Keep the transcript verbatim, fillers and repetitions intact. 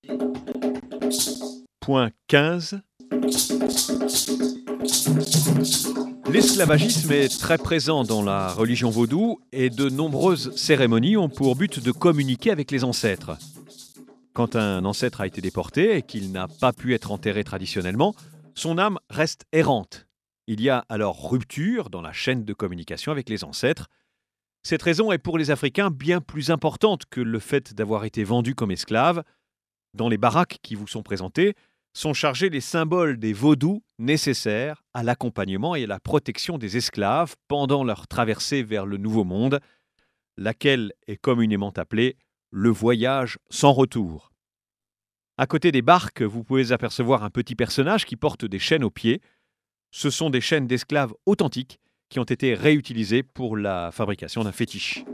Point quinze. L'esclavagisme est très présent dans la religion vaudou et de nombreuses cérémonies ont pour but de communiquer avec les ancêtres. Quand un ancêtre a été déporté et qu'il n'a pas pu être enterré traditionnellement, son âme reste errante. Il y a alors rupture dans la chaîne de communication avec les ancêtres. Cette raison est pour les Africains bien plus importante que le fait d'avoir été vendus comme esclaves. Dans les baraques qui vous sont présentées, sont chargés les symboles des vaudous nécessaires à l'accompagnement et à la protection des esclaves pendant leur traversée vers le Nouveau Monde, laquelle est communément appelée le voyage sans retour. À côté des barques, vous pouvez apercevoir un petit personnage qui porte des chaînes aux pieds. Ce sont des chaînes d'esclaves authentiques qui ont été réutilisées pour la fabrication d'un fétiche.